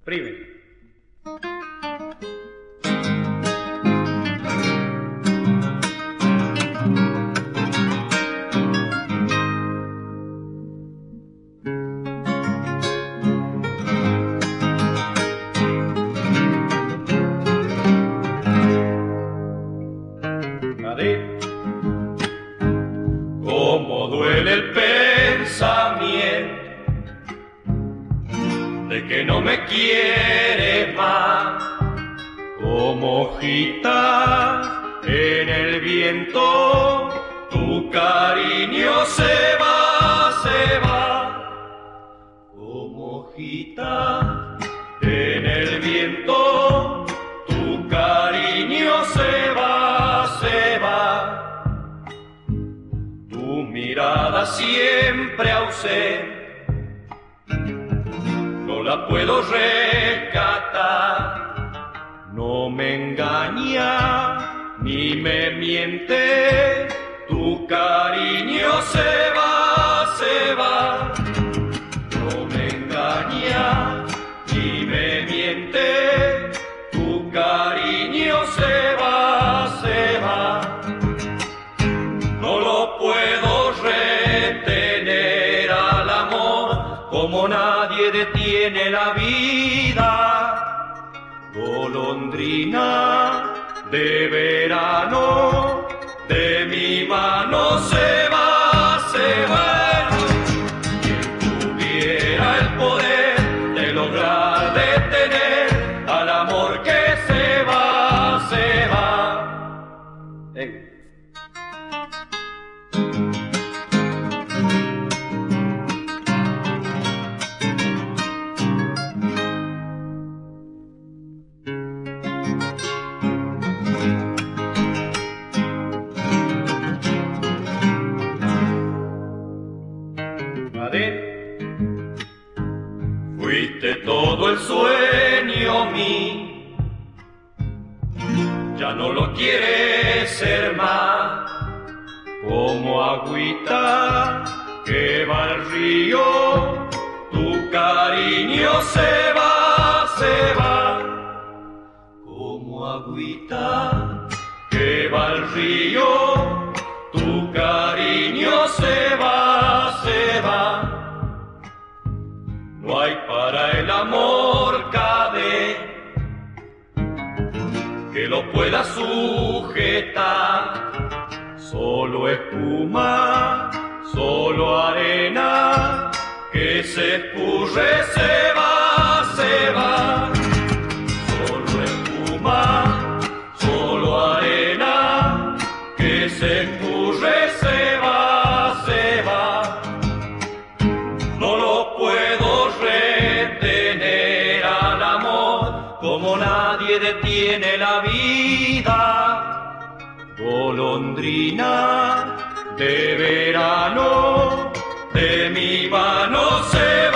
Prime. Cómo duele el pensamiento de que no me quieres más, como hojita en el viento, tu cariño se va, como hojita en el viento, tu cariño se va. Tu mirada siempre ausente, no la puedo rescatar. No me engaña ni me miente, tu cariño se va. No me engaña ni me miente, tu cariño se va. No lo puedo retener al amor, como nadie detiene la vida. Golondrina de verano, de mi mano se va. Quien tuviera el poder de lograr detener al amor que se va. Fuiste todo el sueño mío, ya no lo quieres ser más, como agüita que va al río, tu cariño se va. Como agüita que va al río, tu cariño se va. No hay para el amor cadena que lo pueda sujetar, solo espuma, solo arena que se escurre, se va. Solo espuma, solo arena que se escurre, se va. No lo puedo retener al amor, como nadie detiene la vida. Golondrina de verano, de mi mano se va.